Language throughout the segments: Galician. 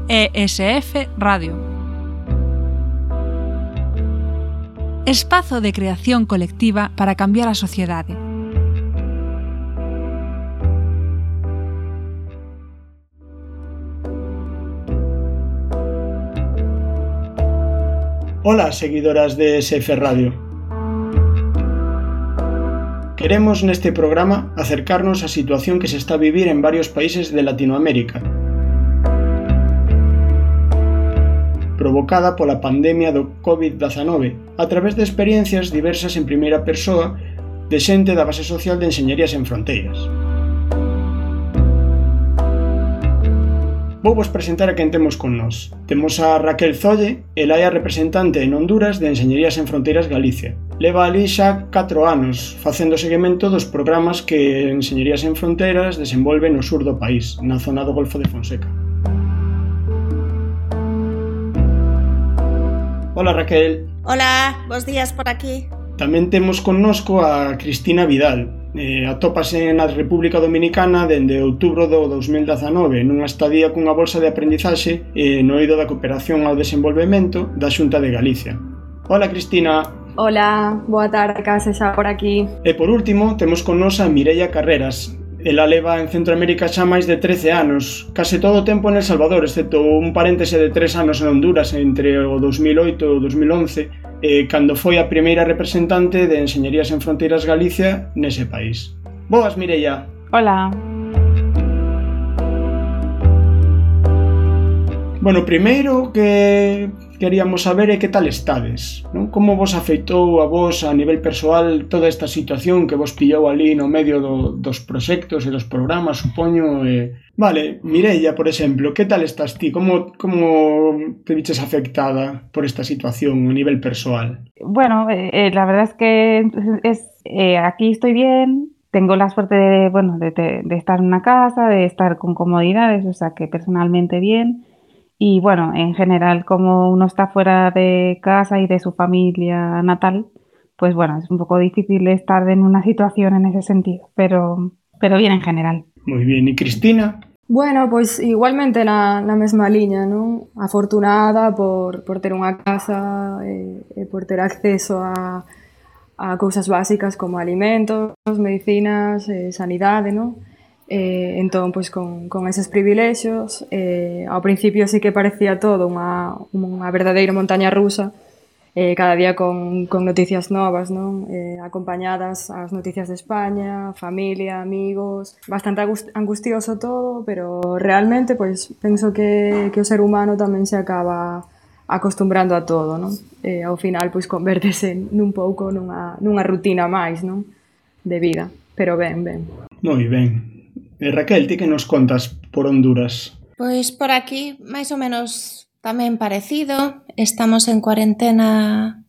ESF Radio. Espazo de creación colectiva para cambiar a sociedade. Ola, seguidoras de ESF Radio. Queremos neste programa acercarnos á situación que se está a vivir en varios países de Latinoamérica, provocada pola pandemia do COVID-19, a través de experiencias diversas en primeira persoa de xente da base social de Enxeñería Sen Fronteiras. Vou vos presentar a quen temos con nós. Temos a Raquel Zolle, ela é a representante en Honduras de Enxeñería Sen Fronteiras Galicia. Leva ali xa 4 anos facendo seguimento dos programas que Enxeñería Sen Fronteiras desenvolve no sur do país, na zona do Golfo de Fonseca. Hola, Raquel. Hola, bons días por aquí. Tamén temos connosco a Cristina Vidal. Atópase na República Dominicana dende outubro do 2019 nunha estadía cunha bolsa de aprendizaxe no eido da Cooperación ao Desenvolvemento da Xunta de Galicia. Hola, Cristina. Hola, boa tarde, case xa por aquí. E por último, temos con nos a Mireia Carreras. Ela leva en Centroamérica xa máis de 13 anos, case todo o tempo en El Salvador, excepto un paréntese de 3 anos en Honduras entre o 2008 e o 2011, cando foi a primeira representante de Enxeñería Sen Fronteiras Galicia nese país. Boas, Mireia. Hola. Bueno, primeiro que queríamos saber é que tal estades, non? Como vos afeitou a vos a nivel persoal toda esta situación que vos pillou ali no medio dos proxectos e dos programas, supoño. Vale, Mireia, por exemplo, que tal estás ti? Como te viches afectada por esta situación a nivel persoal? Bueno, la verdad es que aquí estoy bien. Tengo la suerte de estar en una casa, de estar con comodidades, o sea que personalmente bien. Y bueno, en general, como uno está fuera de casa y de su familia natal, pues bueno, es un poco difícil estar en una situación en ese sentido, pero bien en general. Muy bien, ¿y Cristina? Bueno, pois igualmente na mesma liña, non? Afortunada por ter unha casa e por ter acceso a cousas básicas como alimentos, medicinas, sanidade, non? Entón, pois con eses privilexios, ao principio sí que parecía todo unha verdadeira montaña rusa, cada día con noticias novas, non? Acompañadas as noticias de España, familia, amigos, bastante angustioso todo, pero realmente pois penso que o ser humano tamén se acaba acostumbrando a todo, non? Ao final pois convértese nun pouco nunha rutina máis, non? De vida, pero ben. Moi ben. Raquel, ti que nos contas por Honduras? Pois por aquí, máis ou menos tamén parecido. Estamos en cuarentena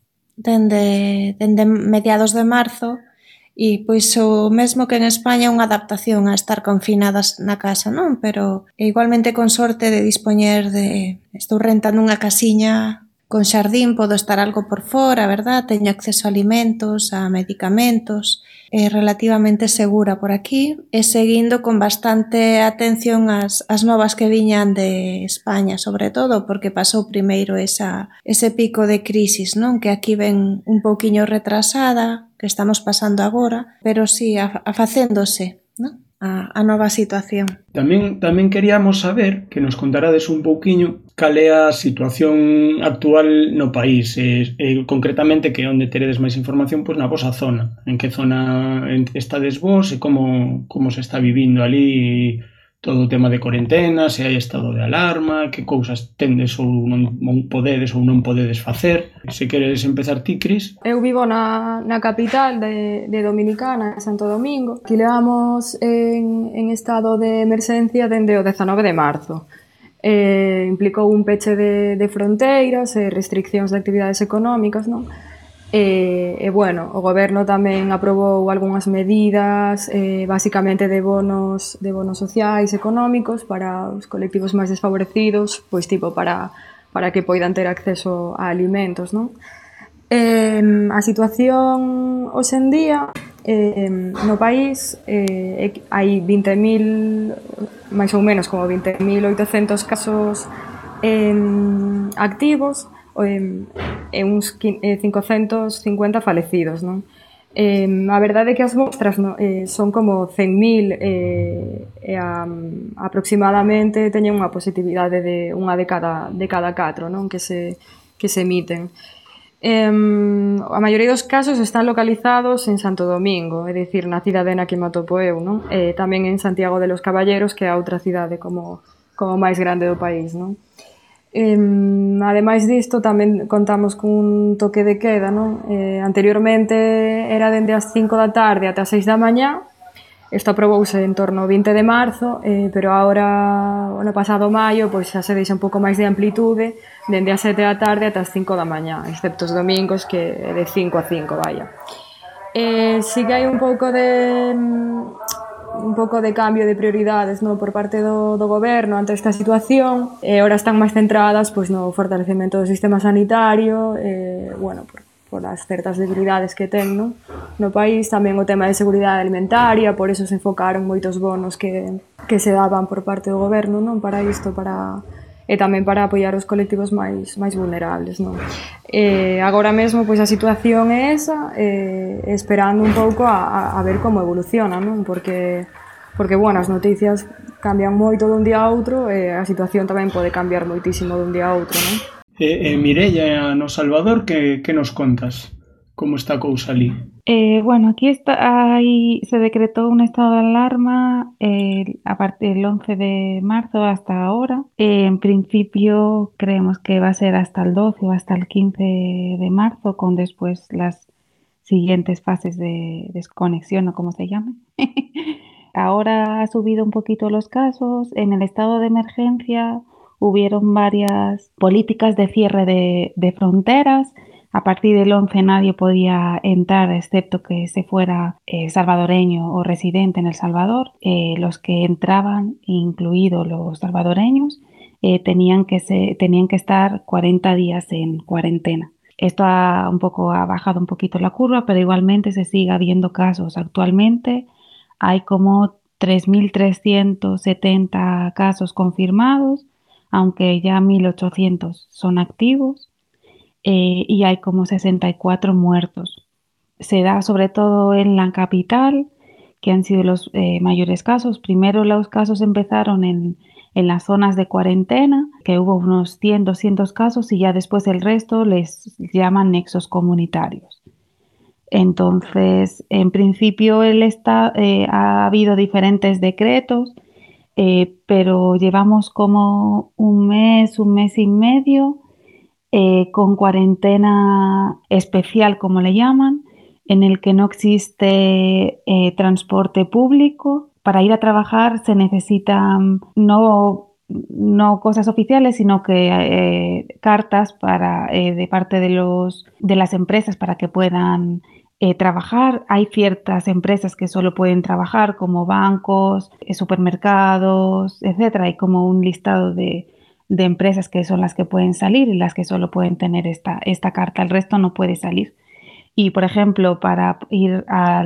dende mediados de marzo e pois o mesmo que en España unha adaptación a estar confinadas na casa, non? Pero igualmente con sorte de dispoñer estou rentando unha casiña con xardín, podo estar algo por fora, verdad? Teño acceso a alimentos, a medicamentos, relativamente segura por aquí e seguindo con bastante atención as novas que viñan de España, sobre todo porque pasou primeiro ese pico de crisis, non? Que aquí ven un pouquiño retrasada, que estamos pasando agora, pero sí, afacéndose, non? A nova situación. Tamén queríamos saber que nos contarades un pouquiño cal é a situación actual no país, concretamente que onde teredes máis información pois na vosa zona, en que zona estades vos e como se está vivindo ali todo o tema de cuarentena, se hai estado de alarma, que cousas tendes ou non podedes facer. Se queres empezar ti, Cris. Eu vivo na capital de Dominicana, Santo Domingo, que levamos en estado de emerxencia dende o 19 de marzo. Implicou un peche de fronteiras e restriccións de actividades económicas, non? Bueno, o goberno tamén aprobou algunhas medidas, basicamente de bonos sociais económicos para os colectivos máis desfavorecidos, pois tipo para que poidan ter acceso a alimentos, non? A situación hoxe en día no país hai 20.000, máis ou menos como 20.800 casos activos e uns 550 falecidos, non? A verdade é que as mostras son como 100.000 e aproximadamente teñen unha positividade de unha de cada 4, non? que se emiten. A maioría dos casos están localizados en Santo Domingo, é dicir, na cidade na que me atopo eu, non? Tamén en Santiago de los Caballeros, que é a outra cidade como máis grande do país, non? Ademais disto, tamén contamos cun toque de queda, non? Anteriormente era dende as 5 da tarde ata as 6 da mañá. Isto aprobouse en torno ao 20 de marzo, pero agora, no pasado maio, pois xa se deixa un pouco máis de amplitude, dende as 7 da tarde ata as 5 da mañá, excepto os domingos, que é de 5 a 5, vaya. Si que hai un pouco de cambio de prioridades, no, por parte do goberno ante esta situación, e agora están máis centradas pois no fortalecemento do sistema sanitario, bueno, por as certas debilidades que ten, no país, tamén o tema de seguridade alimentaria, por eso se enfocaron moitos bonos que se daban por parte do goberno, non, para isto, e tamén para apoiar os colectivos máis vulnerables, non? Agora mesmo, pois a situación é esa, esperando un pouco a ver como evoluciona, non? Porque bueno, as noticias cambian moito dun día a outro e a situación tamén pode cambiar moitísimo dun día a outro, non? Mireia, no Salvador, que nos contas? Como está a cousa ali? Bueno, aquí se decretó un estado de alarma a partir del 11 de marzo hasta ahora. En principio creemos que va a ser hasta el 12 o hasta el 15 de marzo, con después las siguientes fases de desconexión o como se llame. Ahora ha subido un poquito los casos. En el estado de emergencia hubieron varias políticas de cierre de fronteras. A partir del 11 nadie podía entrar excepto que se fuera salvadoreño o residente en El Salvador. Los que entraban, incluidos los salvadoreños, tenían que estar 40 días en cuarentena. Esto ha bajado un poquito la curva, pero igualmente se sigue habiendo casos. Actualmente hay como 3.370 casos confirmados, aunque ya 1.800 son activos. Y hay como 64 muertos. Se da sobre todo en la capital, que han sido los mayores casos. Primero los casos empezaron en las zonas de cuarentena, que hubo unos 100, 200 casos, y ya después el resto les llaman nexos comunitarios. Entonces, en principio ha habido diferentes decretos, pero llevamos como un mes y medio con cuarentena especial, como le llaman, en el que no existe transporte público. Para ir a trabajar se necesitan no cosas oficiales, sino que cartas de parte de las empresas para que puedan trabajar. Hay ciertas empresas que solo pueden trabajar, como bancos, supermercados, etc. Hay como un listado de empresas que son las que pueden salir y las que solo pueden tener esta carta. El resto no puede salir. Y, por ejemplo, para ir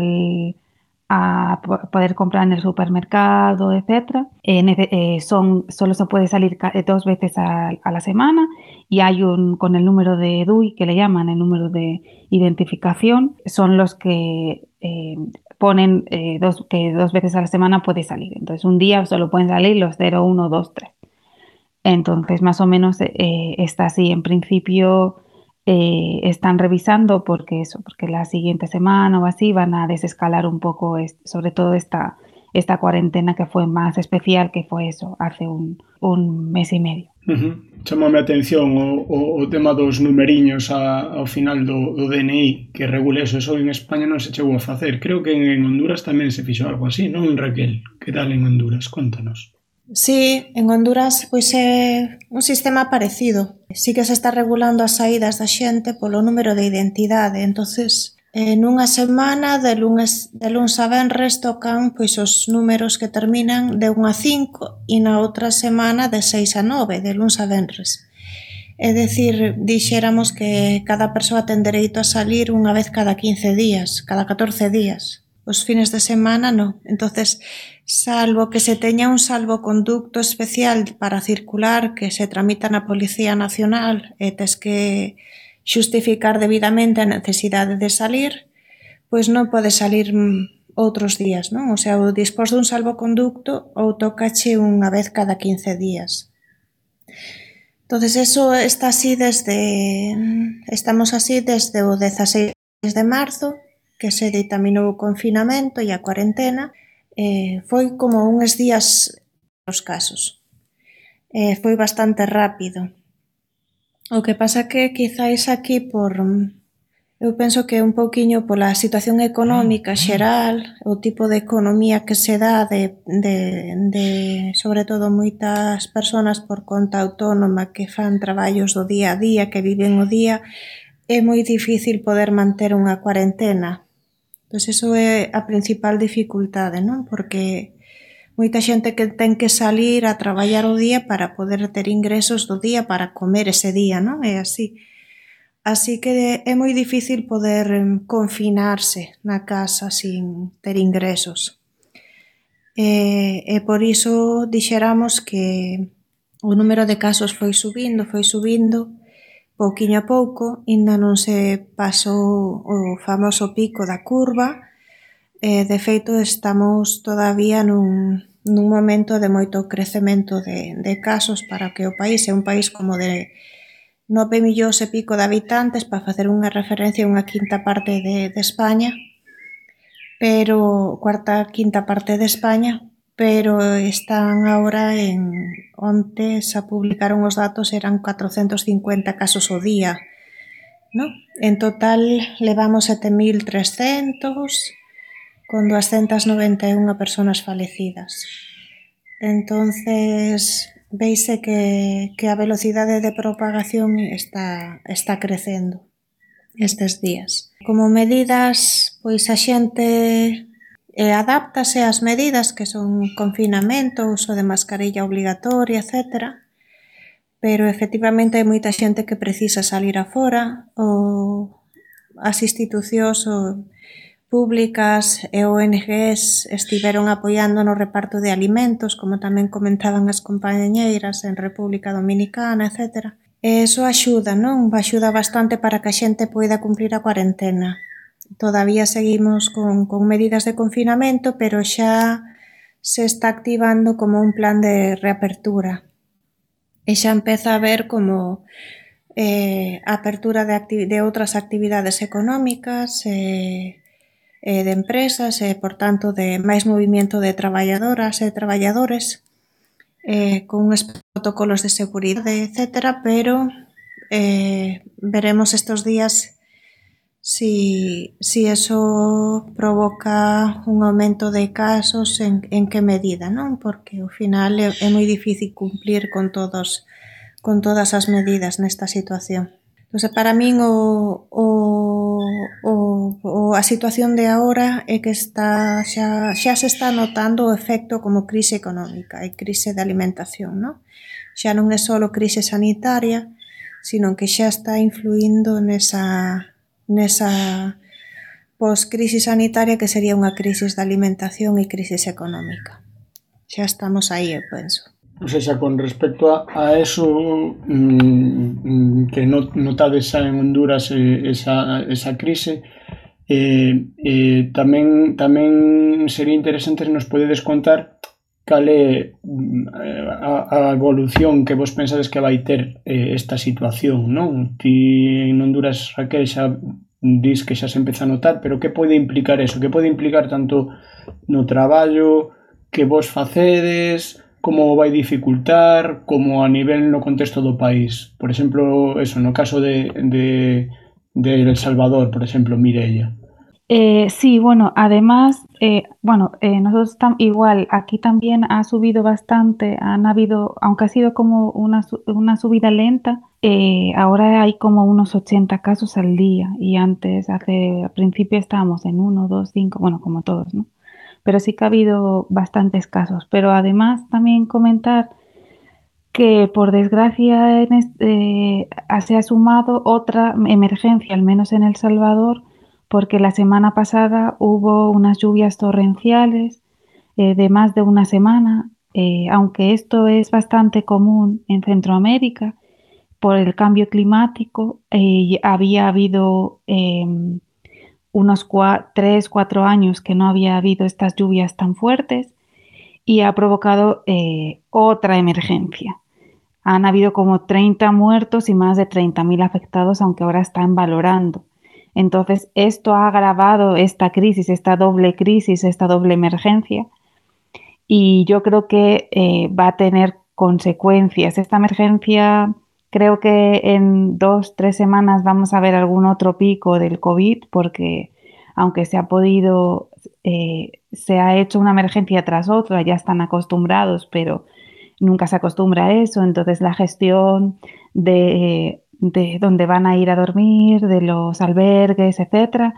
a poder comprar en el supermercado, etc., solo se puede salir 2 veces a la semana, y hay con el número de DUI, que le llaman el número de identificación, son los que ponen que 2 veces a la semana puede salir. Entonces, un día solo pueden salir los 0, 1, 2, 3. Entonces, más o menos está así. En principio están revisando porque la siguiente semana o así van a desescalar un poco, sobre todo esta cuarentena que fue más especial, que fue eso, hace un mes y medio. Chámame a atención o tema dos numeriños ao final do DNI, que regula eso en España non se chegou a facer. Creo que en Honduras tamén se fixo algo así, non, Raquel? Que tal en Honduras? Contanos. Sí, en Honduras pois é un sistema parecido. Sí que se está regulando as saídas da xente polo número de identidade. Entonces, nunha semana, de luns a venres, tocan pois os números que terminan de 1 a 5 e na outra semana de 6 a 9, de luns a venres. É dicir, dixéramos que cada persoa ten dereito a salir unha vez cada 15 días, cada 14 días. Os fines de semana no. Entonces, salvo que se teña un salvoconducto especial para circular que se tramita na Policía Nacional e tes que xustificar debidamente a necesidade de salir, pois non podes salir outros días, non? O sea, ou dispós dun salvoconducto ou tócache unha vez cada 15 días. Entonces, eso está así estamos así desde o 16 de marzo, que se ditaminou o confinamento e a cuarentena. Foi como uns días os casos. Foi bastante rápido. O que pasa que quizáis aquí eu penso que un pouquiño pola situación económica xeral, o tipo de economía que se dá de sobre todo moitas persoas por conta autónoma que fan traballos do día a día, que viven o día, é moi difícil poder manter unha cuarentena. Pois iso é a principal dificultade, non? Porque moita xente que ten que salir a traballar o día para poder ter ingresos do día para comer ese día, non? É así. Así que é moi difícil poder confinarse na casa sin ter ingresos. E por iso dixéramos que o número de casos foi subindo, pouquiño a pouco, ainda non se pasou o famoso pico da curva. De feito, estamos todavía nun momento de moito crecemento de casos para que o país é un país como de 9 millóns e pico de habitantes, para facer unha referencia a unha quinta parte de España, pero quinta parte de España, pero están agora onte se publicaron os datos, eran 450 casos ao día, non? En total levamos 7.300 con 291 persoas falecidas. Entonces, veise que a velocidade de propagación está crecendo estes días. Como medidas, pois a xente adáptase ás medidas que son confinamento, uso de mascarilla obligatoria, etc. Pero efectivamente hai moita xente que precisa salir afora, ou as institucións públicas e ONGs estiveron apoiando no reparto de alimentos, como tamén comentaban as compañeiras en República Dominicana, etc. E iso axuda, non? Axuda bastante para que a xente poida cumprir a cuarentena. Todavía seguimos con medidas de confinamento, pero xa se está activando como un plan de reapertura. E xa empeza a haber como apertura de outras actividades económicas, de empresas e, por tanto, de máis movimento de traballadoras e traballadores con uns protocolos de seguridade, etc. Pero veremos estes días si eso provoca un aumento de casos, en que medida, non? Porque ao final é moi difícil cumplir con todas as medidas nesta situación. Entón, para min a situación de agora é que xa se está notando o efecto como crise económica e crise de alimentación, non? Xa non é só crise sanitaria, sino que xa está influindo nesa post-crise sanitaria que sería unha crise de alimentación e crise económica. Xa estamos aí, eu penso. O sea, con respecto a eso que notades en Honduras esa crise, tamén sería interesante se nos podedes contar cal é a evolución que vos pensades que vai ter esta situación, non? Ti en Honduras, Raquel, xa dis que xa se empeza a notar, pero que pode implicar eso? Que pode implicar tanto no traballo que vos facedes, como vai dificultar, como a nivel no contexto do país? Por exemplo, eso, no caso de El Salvador, por exemplo, Mireia. Sí, bueno, además, nosotros igual, aquí también ha subido bastante, han habido, aunque ha sido como una subida lenta, ahora hay como unos 80 casos al día y antes, al principio estábamos en 1, 2, 5, bueno, como todos, ¿no? Pero sí que ha habido bastantes casos. Pero además también comentar que por desgracia se ha sumado otra emergencia, al menos en El Salvador, porque la semana pasada hubo unas lluvias torrenciales de más de una semana, aunque esto es bastante común en Centroamérica por el cambio climático. Había habido unos 3, 4 años que no había habido estas lluvias tan fuertes y ha provocado otra emergencia. Han habido como 30 muertos y más de 30.000 afectados, aunque ahora están valorando. Entonces, esto ha agravado esta crisis, esta doble crisis, esta doble emergencia, y yo creo que va a tener consecuencias. Esta emergencia, creo que en 2, 3 semanas vamos a ver algún otro pico del COVID, porque aunque se ha hecho una emergencia tras otra, ya están acostumbrados, pero nunca se acostumbra a eso. Entonces la gestión de dónde van a ir a dormir, de los albergues, etcétera,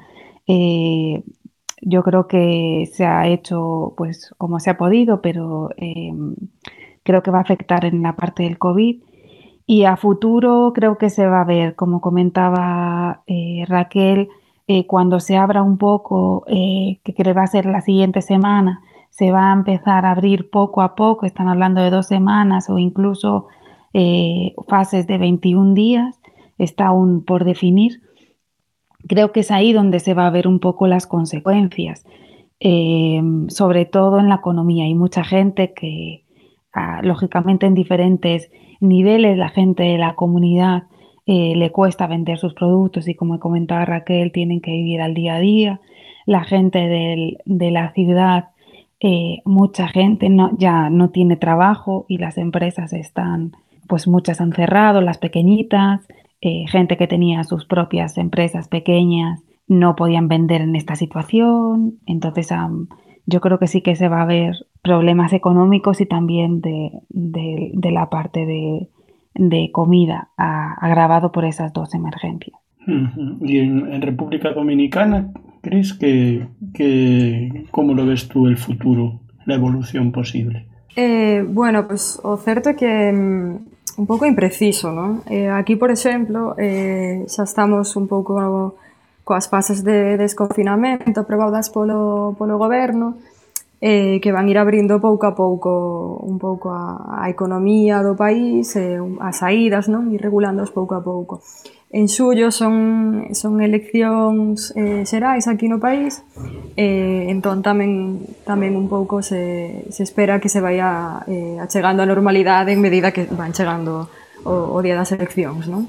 yo creo que se ha hecho pues como se ha podido, pero creo que va a afectar en la parte del COVID. Y a futuro creo que se va a ver, como comentaba Raquel, cuando se abra un poco, que creo que va a ser la siguiente semana, se va a empezar a abrir poco a poco, están hablando de 2 semanas o incluso fases de 21 días, está aún por definir. Creo que es ahí donde se va a ver un poco las consecuencias, sobre todo en la economía. Hay mucha gente que, lógicamente en diferentes niveles, la gente de la comunidad le cuesta vender sus productos y, como comentaba Raquel, tienen que vivir al día a día. La gente de la ciudad, mucha gente ya no tiene trabajo y las empresas están, pues muchas han cerrado, las pequeñitas. Gente que tenía sus propias empresas pequeñas no podían vender en esta situación. Entonces yo creo que sí que se va a ver problemas económicos y también de la parte de comida agravado por esas 2 emergencias. Y en República Dominicana, ¿crees cómo lo ves tú el futuro, la evolución posible? Bueno, pues o certo é que un pouco impreciso, non? Aquí, por exemplo, xa estamos un pouco coas fases de desconfinamento aprobadas polo goberno, que van ir abrindo pouco a pouco un pouco a economía do país, as saídas, non? Ir regulándoos pouco a pouco. En xullo son eleccións xerais aquí no país, entón tamén un pouco se espera que se vaya achegando a normalidade en medida que van chegando o día das eleccións, non?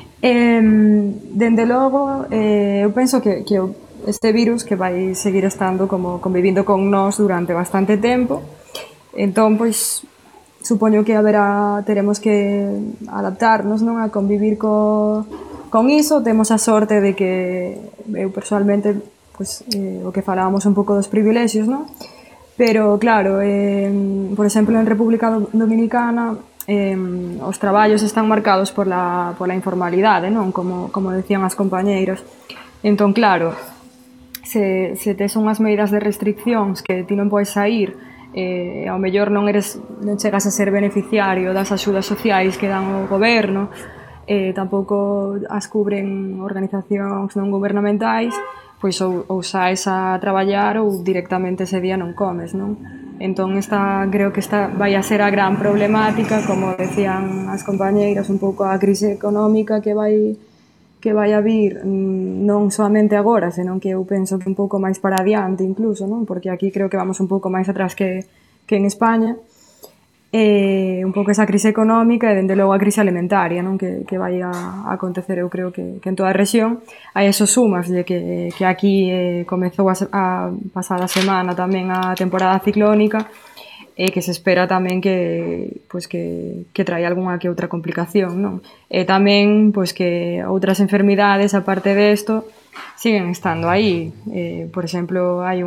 Dende logo, eu penso que este virus que vai seguir estando como convivindo con nós durante bastante tempo, entón, pois, supoño que teremos que adaptarnos, non, a convivir con iso. Temos a sorte de que eu persoalmente, pois, o que falábamos un pouco dos privilexios, non? Pero claro, por exemplo, en República Dominicana os traballos están marcados pola informalidade, non? Como decían as compañeiras. Entón, claro, se tes unhas medidas de restriccións que ti non podes sair, ao mellor non chegas a ser beneficiario das axudas sociais que dan o goberno, tampouco as cubren organizacións non gubernamentais, pois ou saes a traballar ou directamente ese día non comes, non? Entón creo que esta vai a ser a gran problemática, como decían as compañeiras, un pouco a crise económica que vai a vir, non solamente agora, senón que eu penso que un pouco máis para adiante incluso, non? Porque aquí creo que vamos un pouco máis atrás que en España. Un pouco esa crise económica e, dende logo, a crise alimentaria, non? Que vai a acontecer, eu creo que en toda a rexión. A eso sumas de que aquí comezou a pasada semana tamén a temporada ciclónica, e que se espera tamén que traia algunha que outra complicación, non? E tamén, pois, que outras enfermidades, aparte desto, siguen estando aí. Por exemplo, hai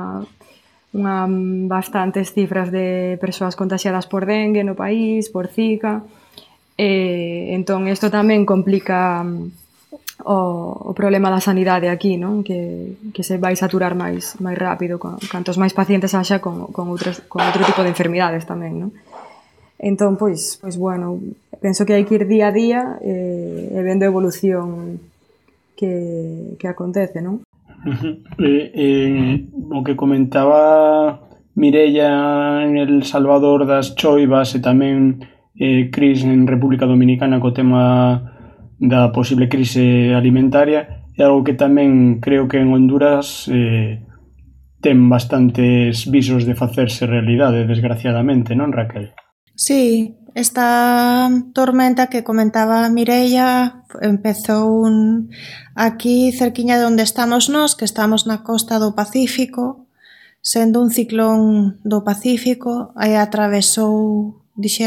bastantes cifras de persoas contaxiadas por dengue no país, por Zika. Entón, isto tamén complica o problema da sanidade aquí, non? Que se vai saturar máis rápido, cantos máis pacientes haxa con outro tipo de enfermidades tamén, non? Entón, pois, bueno, penso que hai que ir día a día e vendo a evolución que acontece, non? O que comentaba Mireia en El Salvador das choivas e tamén Cris en República Dominicana co tema da posible crise alimentaria é algo que tamén creo que en Honduras ten bastantes visos de facerse realidade, desgraciadamente, non, Raquel? Sí, esta tormenta que comentaba Mireia empezou aquí cerquiña de onde estamos nós, que estamos na costa do Pacífico, sendo un ciclón do Pacífico, aí atravesou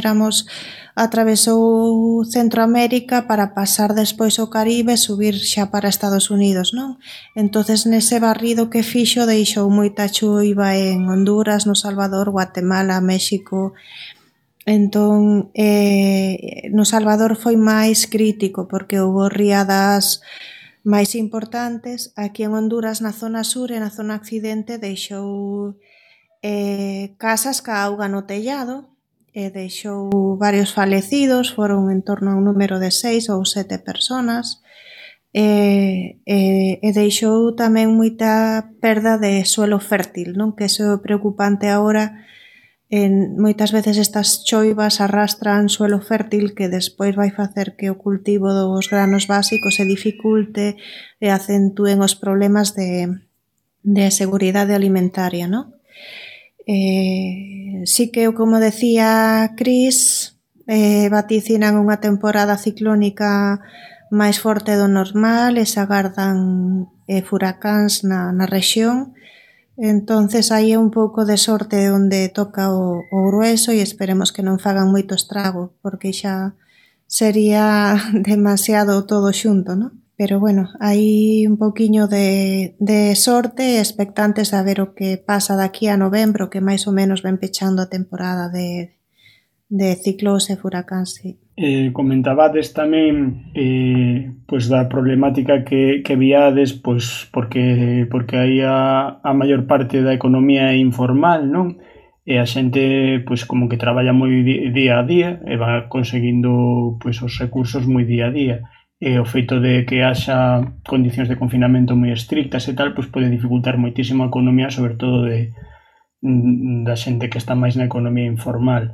Centroamérica para pasar despois ao Caribe e subir xa para Estados Unidos, non? Entonces nese barrido que fixo deixou moita choiva en Honduras, no Salvador, Guatemala, México. Entón, no Salvador foi máis crítico porque houbo riadas máis importantes. Aquí en Honduras, na zona sur e na zona occidente, deixou casas ca auga no tellado e deixou varios falecidos, foron en torno a un número de 6 ou 7 personas e deixou tamén moita perda de suelo fértil, non? Que iso é preocupante agora. Moitas veces estas choivas arrastran suelo fértil que despois vai facer que o cultivo dos granos básicos se dificulte e acentúen os problemas de seguridade alimentaria, non? Sí que, como decía Cris, vaticinan unha temporada ciclónica máis forte do normal e se agardan furacáns na rexión. Entonces aí é un pouco de sorte onde toca o grueso e esperemos que non fagan moito estrago, porque xa sería demasiado todo xunto, non? Pero bueno, hai un pouquiño de sorte e expectantes a ver o que pasa daqui a novembro, que máis ou menos ven pechando a temporada de ciclóns e furacáns, sí. Comentabades tamén pois da problemática que viades pois porque aí a maior parte da economía é informal, non? E a xente pois como que traballa moi día a día e va conseguindo pois os recursos moi día a día. E o feito de que haxa condicións de confinamento moi estrictas e tal, pois pode dificultar moitísimo a economía, sobre todo da xente que está máis na economía informal.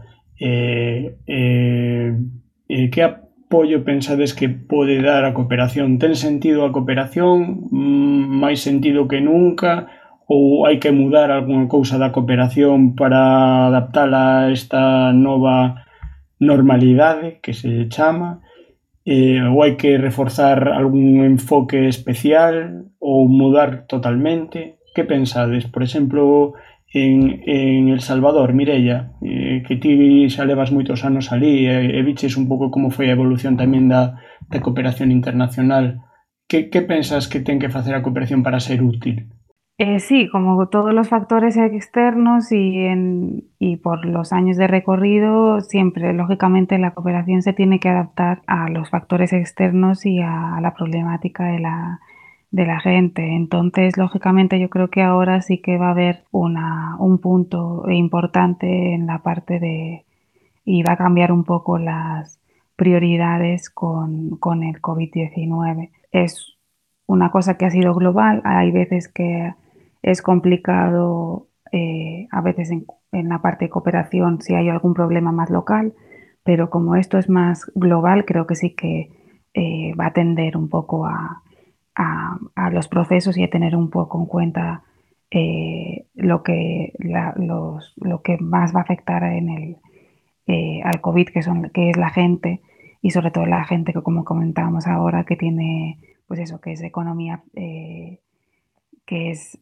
Que apoio pensades que pode dar a cooperación? Ten sentido a cooperación? Máis sentido que nunca? Ou hai que mudar algunha cousa da cooperación para adaptala a esta nova normalidade que se chama? Ou hai que reforzar algún enfoque especial ou mudar totalmente? Que pensades? Por exemplo, en El Salvador, Mireia, que ti xa levas moitos anos ali e viches un pouco como foi a evolución tamén da cooperación internacional. Que pensas que ten que facer a cooperación para ser útil? Sí, como todos los factores externos y por los años de recorrido, siempre, lógicamente, la cooperación se tiene que adaptar a los factores externos y a la problemática de la gente. Entonces, lógicamente, yo creo que ahora sí que va a haber un punto importante en la parte y va a cambiar un poco las prioridades con el COVID-19. Es una cosa que ha sido global, hay veces que es complicado, a veces en la parte de cooperación si hay algún problema más local, pero como esto es más global, creo que sí que va a tender un poco a los procesos y a tener un poco en cuenta lo que más va a afectar al COVID, que es la gente, y sobre todo la gente que, como comentábamos ahora, que tiene, pues eso, que es economía, que es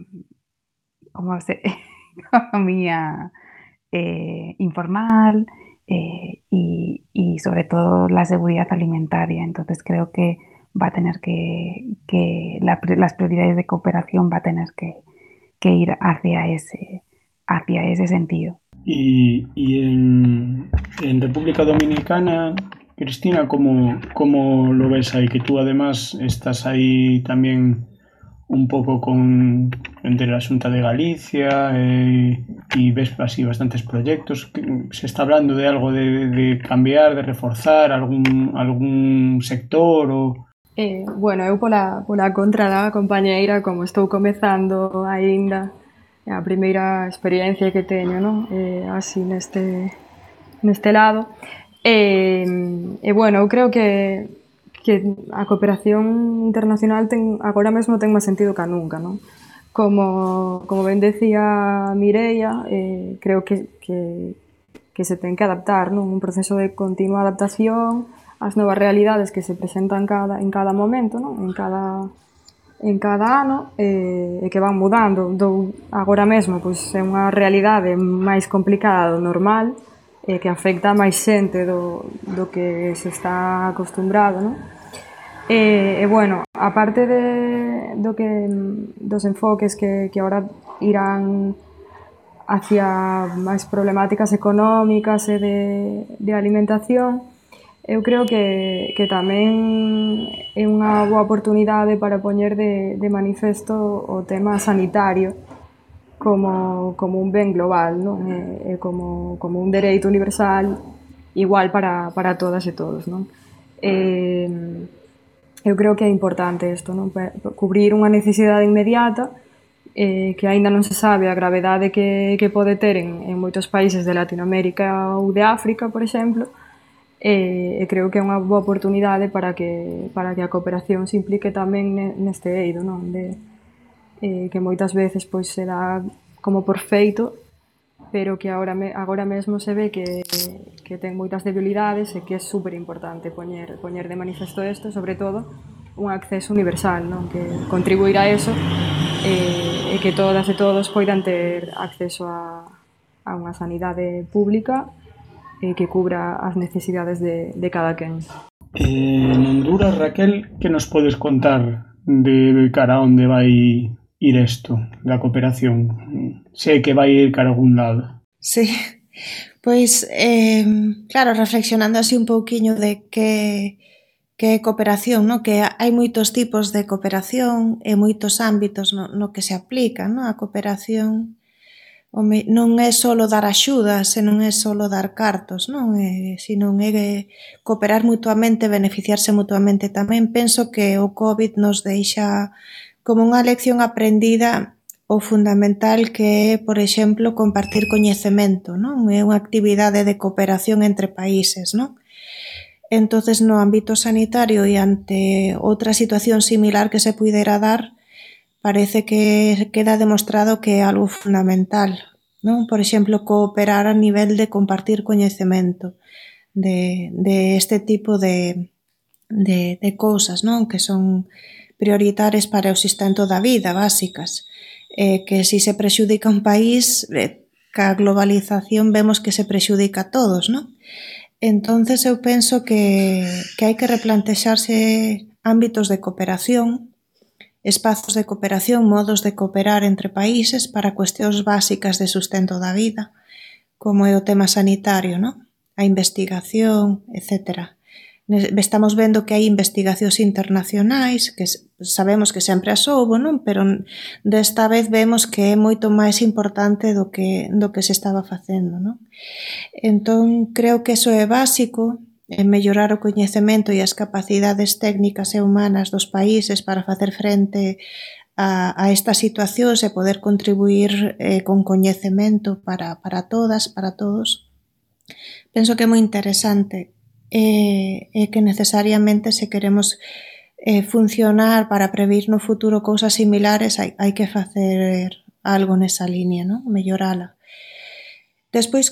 economía informal y sobre todo la seguridad alimentaria. Entonces creo que va a tener las prioridades de cooperación va a tener que ir hacia ese sentido. Y en República Dominicana, Cristina, ¿cómo lo ves ahí? Que tú además estás ahí también un poco entre la Xunta de Galicia y ves así bastantes proyectos. ¿Se está hablando de algo de cambiar, de reforzar algún sector? Bueno, eu pola contra da compañeira, como estou comezando aínda, é a primeira experiencia que teño, non? Así neste lado. Bueno, eu creo que a cooperación internacional agora mesmo ten máis sentido que nunca, non? Como ben decía Mireia, creo que se ten que adaptar, non? Un proceso de continua adaptación ás novas realidades que se presentan en cada momento, non? En cada ano, e que van mudando. Agora mesmo, pois, é unha realidade máis complicada do normal, que afecta a máis xente do que se está acostumbrado, non? Bueno, aparte dos enfoques que ahora irán hacia máis problemáticas económicas e de alimentación, eu creo que tamén é unha boa oportunidade para poñer de manifesto o tema sanitario como un ben global, non? E como un dereito universal igual para todas e todos, non? Eu creo que é importante isto, non? Cubrir unha necesidade inmediata que aínda non se sabe a gravedade que pode ter en moitos países de Latinoamérica ou de África, por exemplo, e creo que é unha boa oportunidade para que a cooperación se implique tamén neste eido, non? Que moitas veces pois se dá como por feito, pero que agora mesmo se ve que ten moitas debilidades e que é super importante poñer de manifesto isto, sobre todo un acceso universal, non? Que contribuir a eso e que todas e todos poidan ter acceso a unha sanidade pública que cubra as necesidades de cada quen. En Honduras, Raquel, que nos podes contar de cara a onde vai ir isto da cooperación? Sei que vai ir cara a algún lado. Sí, pois, claro, reflexionando así un pouquiño de que é cooperación, no? Que hai moitos tipos de cooperación e moitos ámbitos no que se aplica, no? A cooperación non é só dar axuda, senón é só dar cartos, non? Senón é cooperar mutuamente, beneficiarse mutuamente tamén. Penso que o COVID nos deixa como unha lección aprendida o fundamental que é, por exemplo, compartir coñecemento, non? É unha actividade de cooperación entre países, non? Entonces, no ámbito sanitario e ante outra situación similar que se puidera dar, parece que queda demostrado que é algo fundamental, non? Por exemplo, cooperar a nivel de compartir coñecemento de este tipo de cousas, non? Que son prioritarias para o sustento da vida, básicas. Que si se prexudica un país, ca globalización vemos que se prexudica a todos, non? Entonces eu penso que hai que replantexarse ámbitos de cooperación, espazos de cooperación, modos de cooperar entre países para cuestións básicas de sustento da vida, como é o tema sanitario, non? A investigación, etc. Estamos vendo que hai investigacións internacionais, que sabemos que sempre as houbo, non? Pero desta vez vemos que é moito máis importante do que se estaba facendo, non? Entón, creo que iso é básico, en mellorar o coñecemento e as capacidades técnicas e humanas dos países para facer frente a estas situacións e poder contribuir con coñecemento para todas, para todos. Penso que é moi interesante e que necesariamente se queremos funcionar para previr no futuro cousas similares hai que facer algo nesa liña, non? Mellorala. Despois,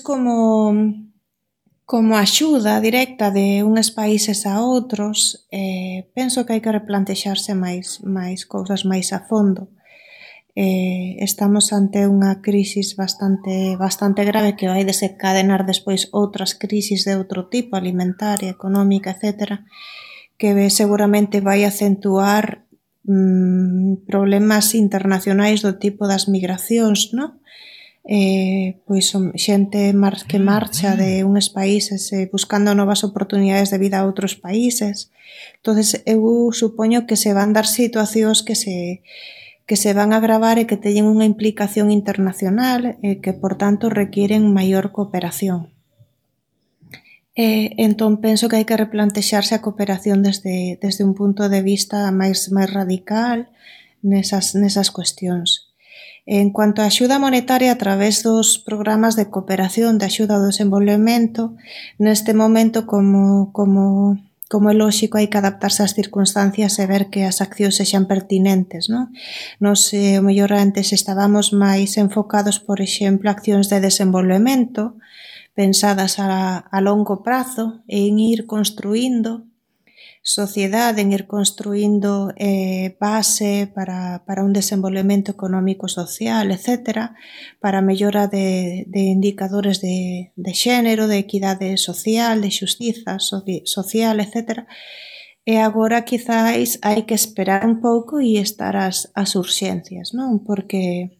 como axuda directa de uns países a outros, penso que hai que replantexarse máis cousas máis a fondo. Estamos ante unha crisis bastante grave que vai desencadenar despois outras crisis de outro tipo, alimentaria, económica, etc., que seguramente vai acentuar problemas internacionais do tipo das migracións, non? Pois xente que marcha de uns países buscando novas oportunidades de vida a outros países. Entonces, eu supoño que se van dar situacións que se van a agravar e que teñen unha implicación internacional e que, por tanto, requieren maior cooperación. Entón penso que hai que replantexarse a cooperación desde un punto de vista máis radical nesas cuestións. En cuanto a axuda monetaria a través dos programas de cooperación de axuda ao desenvolvemento, neste momento como é lóxico hai que adaptarse ás circunstancias e ver que as accións sexan pertinentes, non? Nos, o mellor antes estábamos máis enfocados, por exemplo, accións de desenvolvemento pensadas a longo prazo en ir construindo sociedade, en ir construindo base para un desenvolvemento económico social, etc., para a mellora de indicadores de xénero, de equidade social, de xustiza social, etc. E agora quizáis hai que esperar un pouco e estar as urxencias, non? Porque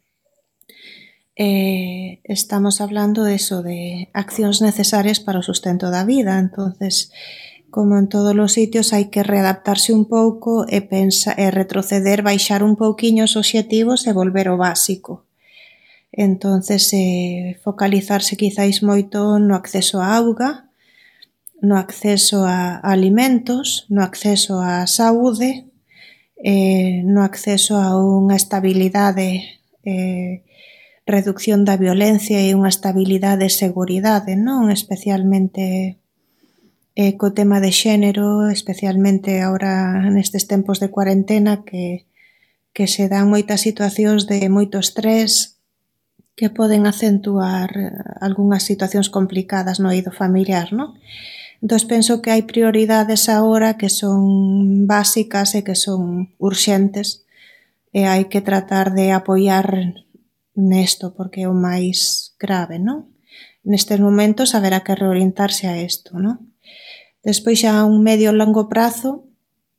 estamos hablando de accións necesarias para o sustento da vida, entonces como en todos os sitios hai que readaptarse un pouco e retroceder, baixar un pouquiño os obxectivos e volver ao básico. Entonces, focalizarse quizáis moito no acceso á auga, no acceso a alimentos, no acceso á saúde, no acceso a unha estabilidade, reducción da violencia e unha estabilidade e seguridade, non? Especialmente co tema de xénero, especialmente agora nestes tempos de cuarentena que se dan moitas situacións de moito estrés que poden acentuar algunhas situacións complicadas no eido familiar, non? Entón, penso que hai prioridades agora que son básicas e que son urxentes e hai que tratar de apoiar nesto porque é o máis grave, non? Nestes momentos haberá que reorientarse a isto, non? Despois xa a un medio e longo prazo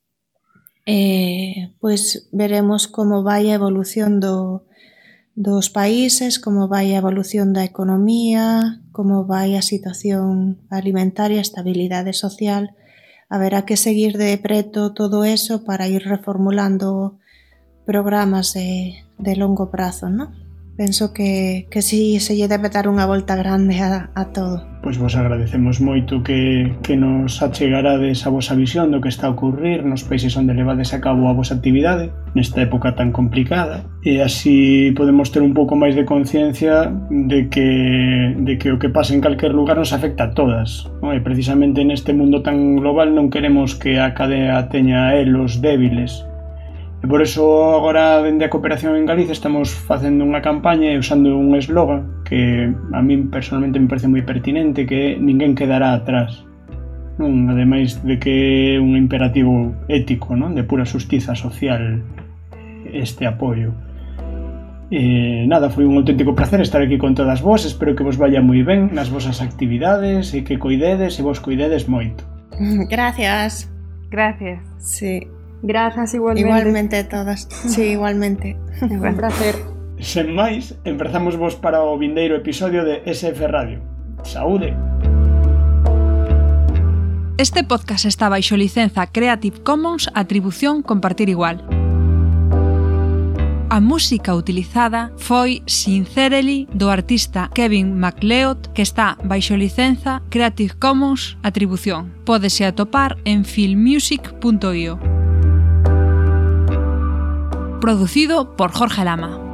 pois veremos como vai a evolución dos países, como vai a evolución da economía, como vai a situación alimentaria, a estabilidade social. Haberá que seguir de preto todo eso para ir reformulando programas de longo prazo, non? Penso que si se lle debe dar unha volta grande a todo. Pois vos agradecemos moito que nos achegarades a vosa visión do que está a ocurrir nos países onde levades a cabo a vosa actividade nesta época tan complicada e así podemos ter un pouco máis de conciencia de que o que pasa en calquer lugar nos afecta a todas, non? E precisamente neste mundo tan global non queremos que a cadea teña elos débiles. E por eso agora dende a cooperación en Galicia estamos facendo unha campaña e usando un eslogan que a min personalmente me parece moi pertinente, que é ninguén quedará atrás, non? Ademais de que é un imperativo ético, non? De pura xustiza social este apoio. Nada, foi un auténtico placer estar aquí con todas vos, espero que vos vaya moi ben nas vosas actividades e que coidedes e vos coidedes moito. Gracias. Gracias. Sí. Gracias igualmente. Igualmente a todas. Sí, igualmente. Un placer. Sen máis, empezamos vos para o vindeiro episodio de SF Radio. Saúde! Este podcast está baixo licenza Creative Commons Atribución Compartir Igual. A música utilizada foi Sincerely do artista Kevin MacLeod, que está baixo licenza Creative Commons Atribución. Pódese atopar en filmmusic.io. Producido por Jorge Lama.